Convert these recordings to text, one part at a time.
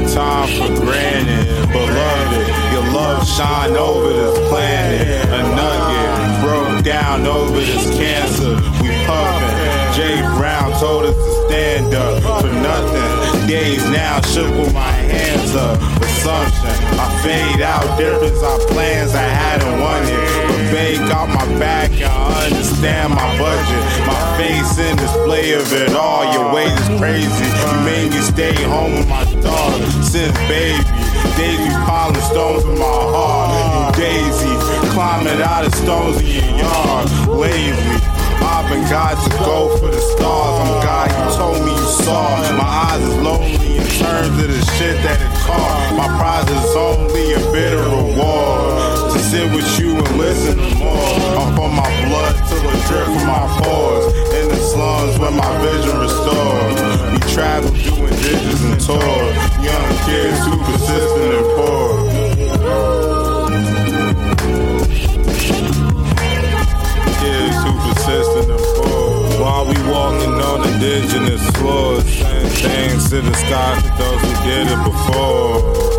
taking time for granted. Beloved, your love shine over this planet. A nugget broke down over this cancer. We puffin'. Jay Brown told us to stand up for nothing. Days now shook with my hands up. Assumption, I fade out difference. Our plans I hadn't wanted. But Bay got my back and I understand my budget. My face in display of it all. Your weight is crazy. You made me stay home with my dog since baby. Daisy piling stones in my heart. You Daisy climbing out of stones in your yard. Lazy. I've been God to go for the stars. I'm God, you told me you saw. My eyes is lonely in terms of the shit that it cost. My prize is only a bitter reward. To sit with you and listen to more. I'm from my blood till it drip from my pores. In the slums where my vision restored. We travel doing digits and tours. Young kids who persistent and poor. Kids who persistent and poor. While we walking on indigenous floors, saying things to the sky for those who did it before.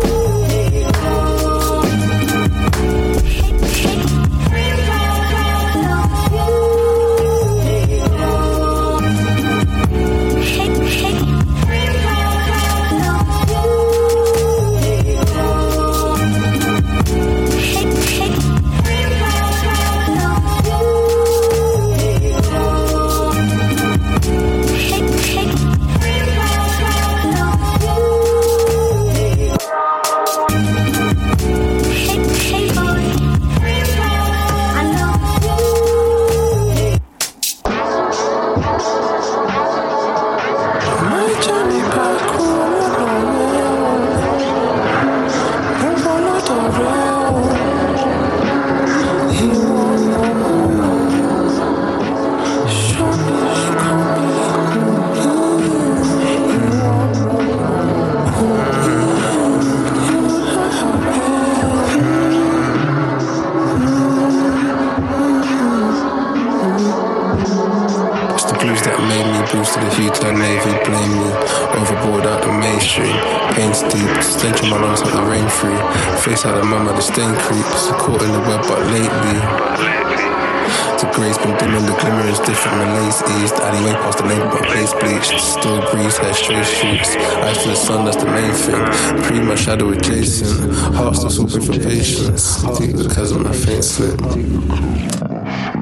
That made me boost to the future, navy blame me. Overboard out the mainstream, pain steep, stench on my lungs like the rain free. Face out the mum at the stain creeps, caught in the web but lately the grey's been dimming, the glimmer is different. Malays east, alleyway past the lane but place bleached. Still breeze, hair straight streets. Eyes to the sun, that's the main thing. Pre my shadow adjacent, heart still swooping for patience. Deep because of my faint slip.